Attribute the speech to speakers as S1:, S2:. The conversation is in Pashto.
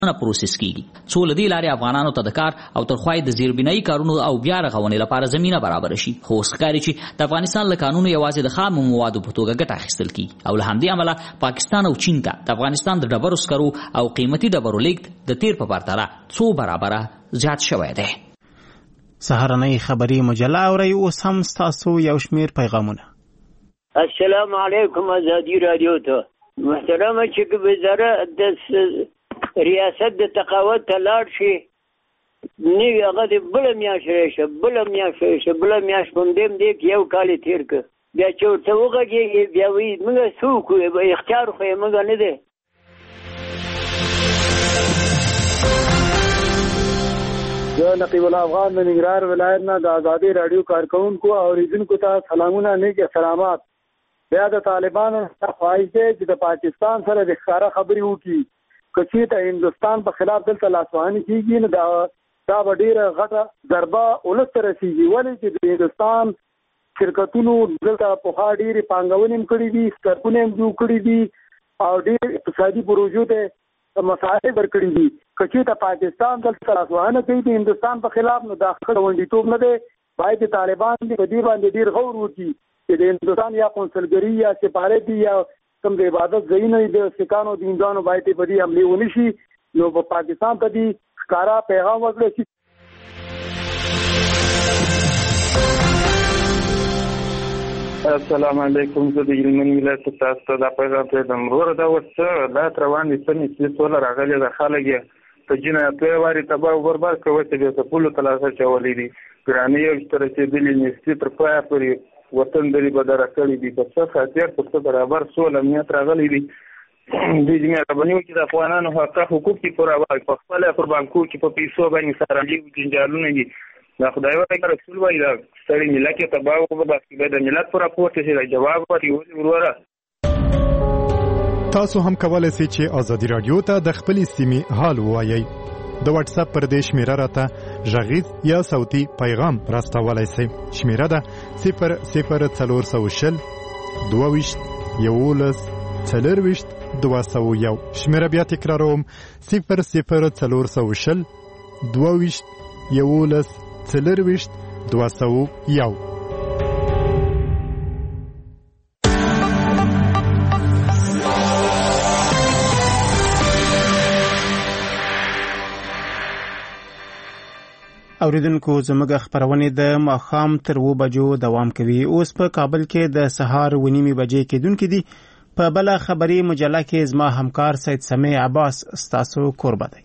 S1: نه پروسس کیږي. څو لدی لارې افغانانو ته د کار او ترخوای د زیربنایي کارونو او بیا رغونې لپاره زمينه برابر شي. خو ښکاري چې د افغانستان له قانون یوازې د خام موادو په توګه ګټه اخیستل کی او له همدې عمله پاکستان او چین ته د افغانستان د ډبرو سکرو او قیمتي ډبرو لیږد د تیر په پرتله څو برابره زیات شوی دی.
S2: سهارنۍ خبري مجله اوري اوس هم ستاسو یو شمیر پیغامونه.
S3: السلام علیکم ازادي رادیو ته محترمه چې وزارت د ریاست د تقاعد ته لاړ شي نوی هغه د بله میاشت راشي بله میاشت په همدې کې یو کال یې تېر کړ بیا چې ورته وغږېږي بیا وایي موږ څه وکړو اختیار خو یې موږ نه دی.
S4: زه نقیب الله افغان د ننګرهار ولایت نه د ازادي راډیو کارکوونکو او اوریدونکو ته سلامونه نیک سلامات. بیا د طالبانو خواهش دی چې د پاکستان سره د ښکاره خبرې وکړي که چېرته هندوستان په خلاف دلته لاسوهنې کېږي نو دا به ډېره غټه ضربه ولس ته رسېږي. ولې چې د هندوستان شرکتونو دلته پخوا ډېرې پانګونې هم کړي دي سړکونه هم جوړ کړي دي او ډېر اقتصادي پروژو ته مساعد ورکړي دي. که چېرته پاکستان دلته لاسوهنه کوي د هندوستان په خلاف نو دا ښه ګاونډیتوب نه دی. باید د طالبان دې په دې باندې ډېر غور وکړي چې د هندوستان یا قونسلګري یا سفارت دي یا کوم د عبادت ځایونه د سکانو د هندوانو باید په دې حملې ونه شي نو په پاکستان ته دې ښکاره پیغام ورکړی شي.
S5: السلام علیکم. زه د هلمند ولایت تاسو ته دا پیغام پرېږدم. وروره دا اوس څه دا روان دي څه نسبي سوله راغلې ده خلک یې په جنایتي وارې تباه او برباد کوي چې د څپلو ته لاس اچولي دي ګرانۍ یو ته رسېدلي نسبي تر پایه پورې وطن دلې بدره کړي دي په څه خاطر په څه برابر سوله امنیت راغلی دي. دوی دې مهرباني وکړي د افغانانو حقوق دي پوره وایي په خپله پر بانکو کې په پیسو باندې سارالي جنجالونه دي. دا خدای وایي رسول وایي دا ستړي ملت یې تباه وباسي باید د ملت په راپورته شي دا جواب ورکړي. ولې وروره
S6: تاسو هم کولی شئ چې ازادي راډیو ته د خپلې سیمې حال ووایئ. د واتس اپ پر دې شمیره راته غږیز یا صوتي پیغام راستولی شئ. شمیره ده 00420 22 11 4 شمیره بیا تکراروم 00420 22 11 4 201.
S2: اوریدونکو زموږ خبرونه د ماښام تر 2 بجو دوام کوي. اوس په کابل کې د سهار 9 بجې کېدونکې دي. په بل خبري مجله کې زما همکار سید سمیع عباس ستاسو قربت دی.